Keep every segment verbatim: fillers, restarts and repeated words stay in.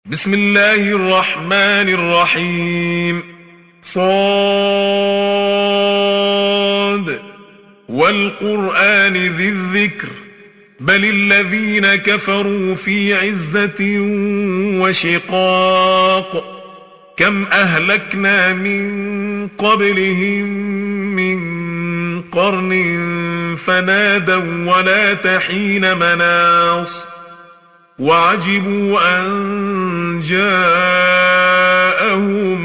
بسم الله الرحمن الرحيم صاد والقرآن ذي الذكر بل الذين كفروا في عزة وشقاق كم أهلكنا من قبلهم من قرن فنادوا ولا تحين مناص وعجبوا أن جاءهم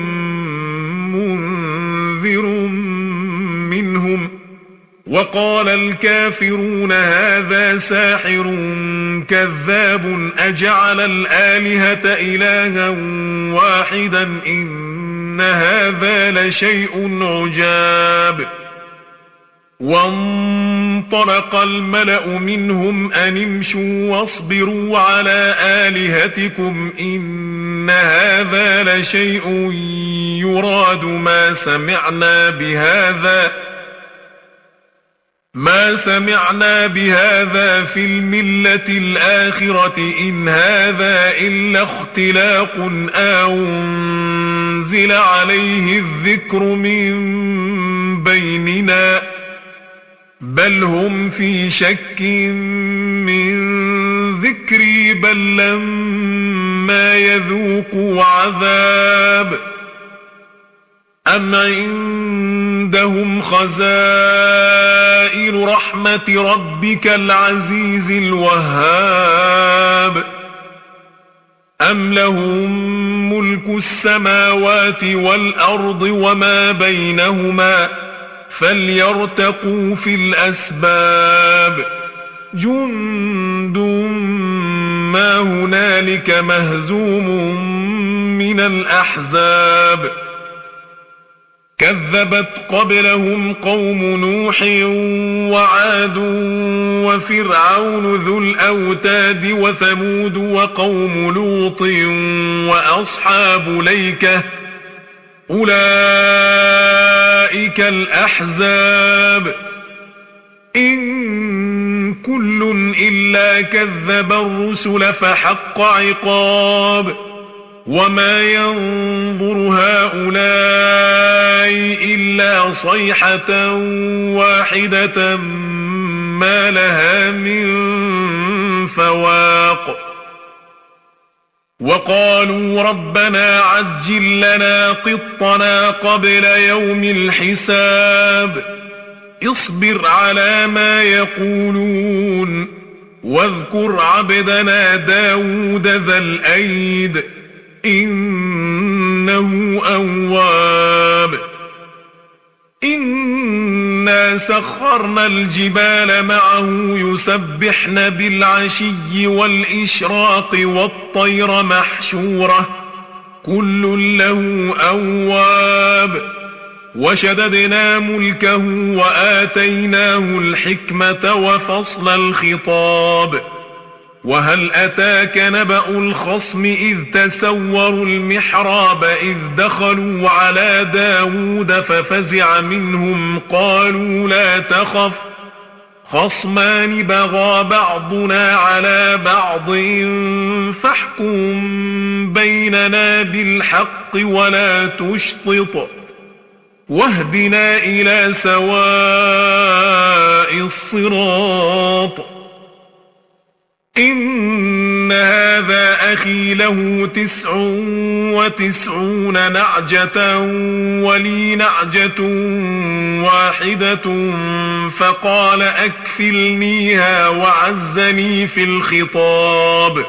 منذر منهم وقال الكافرون هذا ساحر كذاب أجعل الآلهة إلها واحدا إن هذا لشيء عجاب وانطلق الملأ منهم أن امشوا واصبروا على آلهتكم إن هذا لشيء يراد ما سمعنا بهذا ما سمعنا بهذا في الملة الآخرة إن هذا إلا اختلاق أنزل عليه الذكر من بيننا بل هم في شك من ذكري بل لما يذوقوا عذاب أم عندهم خزائن رحمة ربك العزيز الوهاب أم لهم ملك السماوات والأرض وما بينهما فليرتقوا في الأسباب جند ما هنالك مهزوم من الأحزاب كذبت قبلهم قوم نوح وعاد وفرعون ذو الأوتاد وثمود وقوم لوط وأصحاب ليكة أولئك الأحزاب إن كل إلا كذب الرسل فحق عقاب وما ينظر هؤلاء إلا صيحة واحدة ما لها من فواق وقالوا ربنا عجل لنا قطنا قبل يوم الحساب اصبر على ما يقولون واذكر عبدنا داود ذا الأيد إنه أواب إنا سخرنا الجبال معه يسبحن بالعشي والإشراق والطير محشورة كل له أواب وشددنا ملكه وآتيناه الحكمة وفصل الخطاب وهل أتاك نبأ الخصم إذ تسوروا المحراب إذ دخلوا على داود ففزع منهم قالوا لا تخف خصمان بغى بعضنا على بعض فاحكم بيننا بالحق ولا تشطط واهدنا إلى سواء الصراط إن هذا أخي له تسع وتسعون نعجة ولي نعجة واحدة فقال أكفلنيها وعزني في الخطاب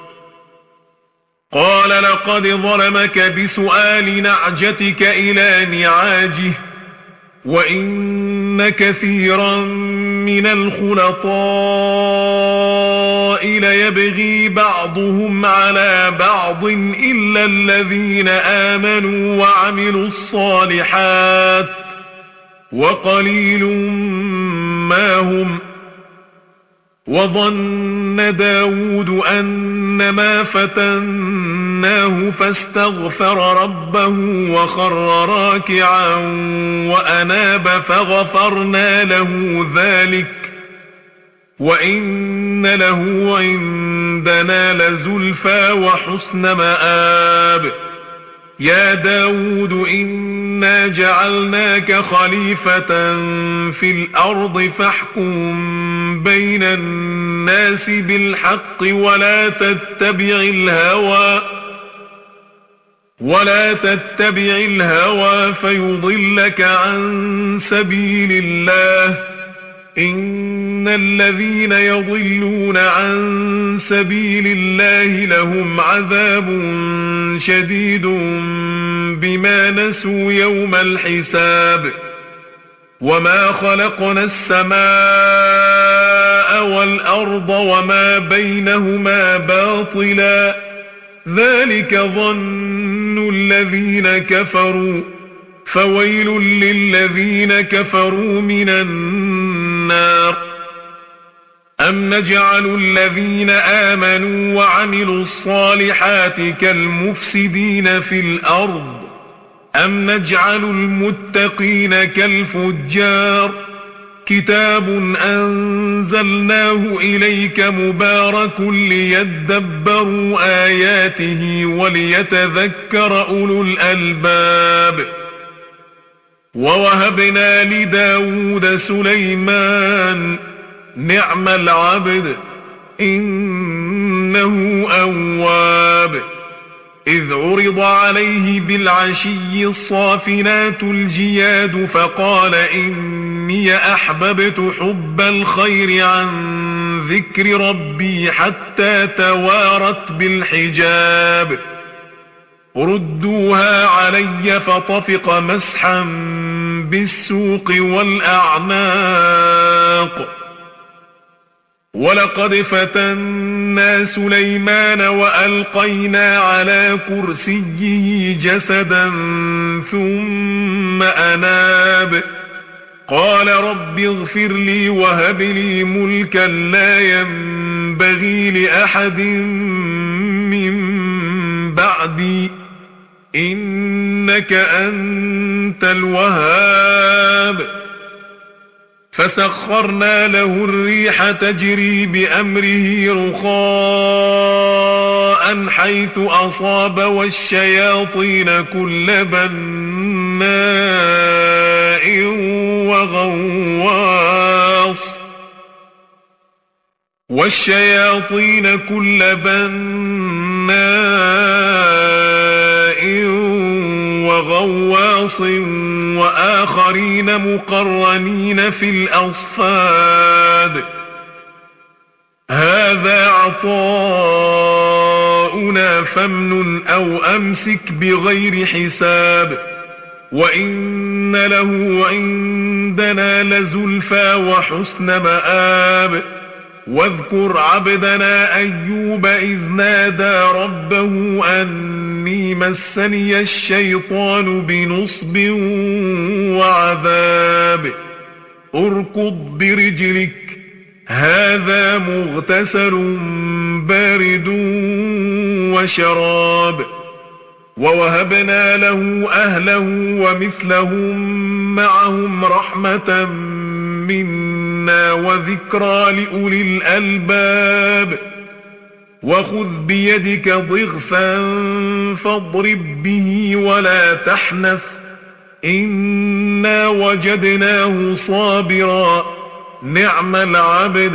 قال لقد ظلمك بسؤال نعجتك إلى نعاجه وإن كثيرا من الخلطاء ليبغي بعضهم على بعض إلا الذين آمنوا وعملوا الصالحات وقليل ما هم وظن داود أنما فتناه فاستغفر ربه وخر راكعا وأناب فغفرنا له ذلك وإن له عند عندنا لزلفى وحسن مآب. يا داود إنا جعلناك خليفة في الأرض فاحكم بين الناس بالحق ولا تتبع الهوى ولا تتبع الهوى فيضلك عن سبيل الله. إن الذين يضلون عن سبيل الله لهم عذاب شديد بما نسوا يوم الحساب. وما خلقنا السماء والأرض وما بينهما باطلا ذلك ظن الذين كفروا فويل للذين كفروا من النار. أم نجعل الذين آمنوا وعملوا الصالحات كالمفسدين في الأرض أم نجعل المتقين كالفجار. كتاب أنزلناه إليك مبارك ليدبروا آياته وليتذكر أولو الألباب. ووهبنا لداود سليمان نعم العبد إنه أواب. إذ عرض عليه بالعشي الصافنات الجياد فقال إني أحببت حب الخير عن ذكر ربي حتى توارت بالحجاب. ردوها علي فطفق مسحا بالسوق والأعناق. ولقد فتنا سليمان وألقينا على كرسيه جسدا ثم أناب. قال رب اغفر لي وهب لي ملكا لا ينبغي لأحد من بعدي إنك أنت الوهاب. فسخرنا له الريح تجري بأمره رخاء حيث أصاب والشياطين كل بناء وغواص والشياطين كل بناء وغواص وآخرين مقرنين في الأصفاد. هذا عطاؤنا فامنن أو أمسك بغير حساب. وإن له عندنا لزلفى وحسن مآب. واذكر عبدنا أيوب إذ نادى ربه أني مسني الشيطان بنصب وعذاب. اركض برجلك هذا مغتسل بارد وشراب. ووهبنا له أهله ومثلهم معهم رحمة منا وذكرى لأولي الألباب. وخذ بيدك ضغثا فاضرب به ولا تحنث إنا وجدناه صابرا نعم العبد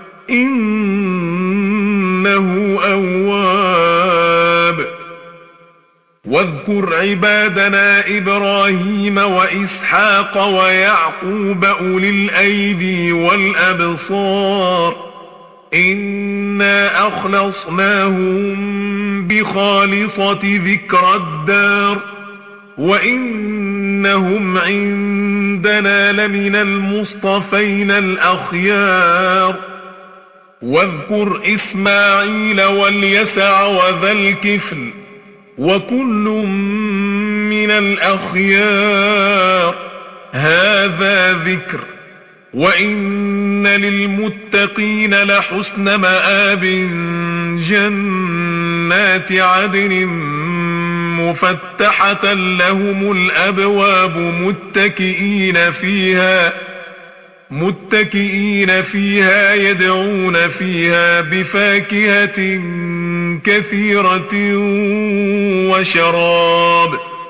إنه أواب. واذكر عبادنا إبراهيم وإسحاق ويعقوب أولي الأيدي والأبصار إنا أخلصناهم بخالصة ذكر الدار وإنهم عندنا لمن المصطفين الأخيار. واذكر إسماعيل واليسع وذا الكفل وكل من الأخيار هذا ذكر. وإن للمتقين لحسن مآب جنات عدن مفتحة لهم الأبواب متكئين فيها متكئين فيها يدعون فيها بفاكهة كثيرة وشراب.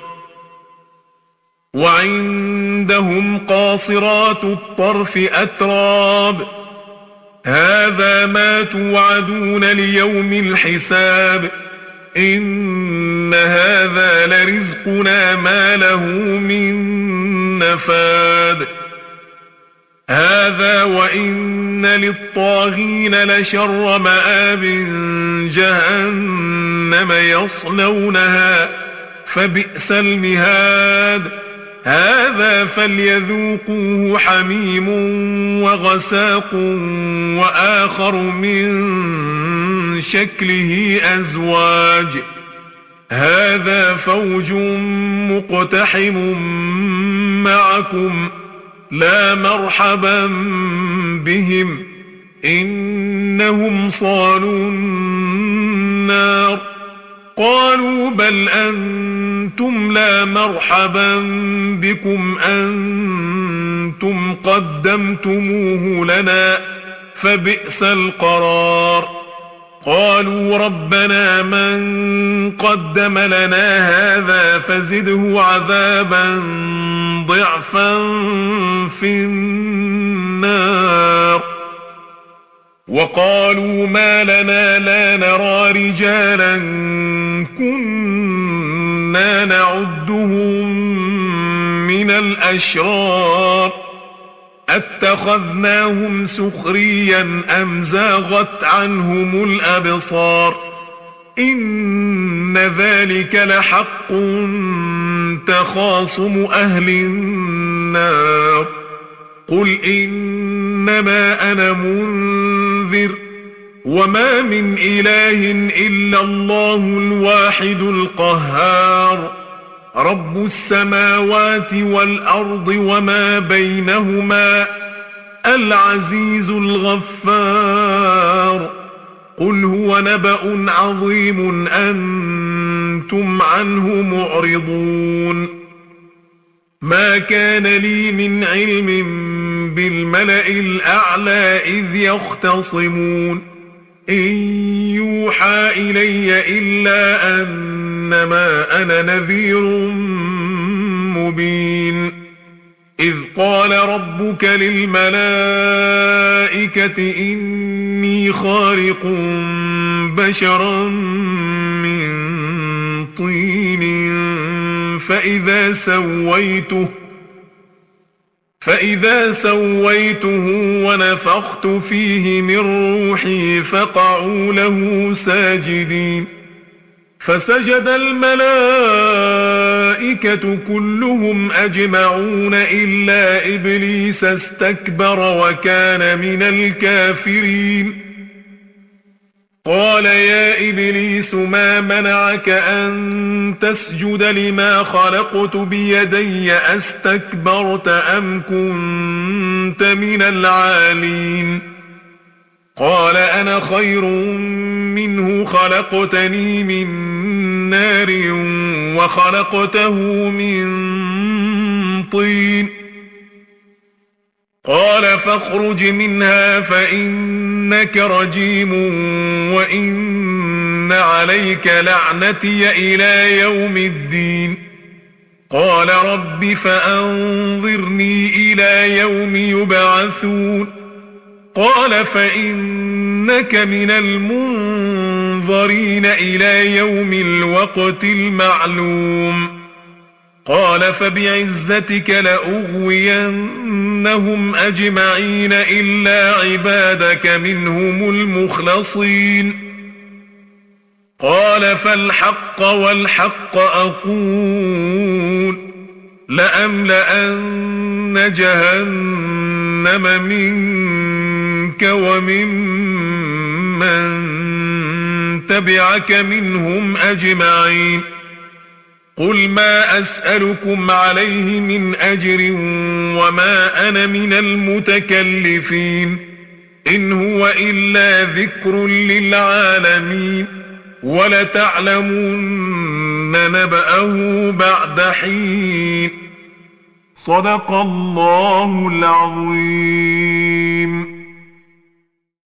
وعندهم قاصرات الطرف أتراب. هذا ما توعدون ليوم الحساب. إن هذا لرزقنا ما له من نفاد. هذا وإن للطاغين لشر مآب جهنم يصلونها فبئس المهاد. هذا فليذوقوه حميم وغساق وآخر من شكله أزواج. هذا فوج مقتحم معكم لا مرحبا بهم إنهم صالوا النار. قالوا بل أنتم لا مرحبا بكم أنتم قدمتموه لنا فبئس القرار. قالوا ربنا من قدم لنا هذا فزده عذابا ضعفا في النار. وقالوا ما لنا لا نرى رجالا كنا نعدهم من الأشرار أتخذناهم سخريا أم زاغت عنهم الأبصار. إن ذلك لحق تخاصم أهل النار. قل إنما أنا منذر وما من إله إلا الله الواحد القهار. رب السماوات والأرض وما بينهما العزيز الغفار. قل هو نبأ عظيم أنتم عنه معرضون. ما كان لي من علم بالملأ الأعلى إذ يختصمون. إن يوحى إلي إلا أنما أنا نذير مبين. إذ قال ربك للملائكة إني خالق بشرا من طين فإذا سويته فإذا سويته ونفخت فيه من روحي فقعوا له ساجدين. فسجد الملائكة كلهم أجمعون إلا إبليس استكبر وكان من الكافرين. قال يا إبليس ما منعك أن تسجد لما خلقت بيدي أستكبرت أم كنت من العالين. قال أنا خير منه خلقتني من نار وخلقته من طين. قال فاخرج منها فإنك رجيم وإن عليك لعنتي إلى يوم الدين. قال رب فأنظرني إلى يوم يبعثون. قال فإنك من المنظرين إلى يوم الوقت المعلوم. قال فبعزتك لأغوينهم أجمعين إلا عبادك منهم المخلصين. قال فالحق والحق أقول لأملأن جهنم منك وممن تبعك منهم أجمعين. قل ما أسألكم عليه من أجر وما أنا من المتكلفين إن هو إلا ذكر للعالمين ولتعلمن نبأه بعد حين. صدق الله العظيم.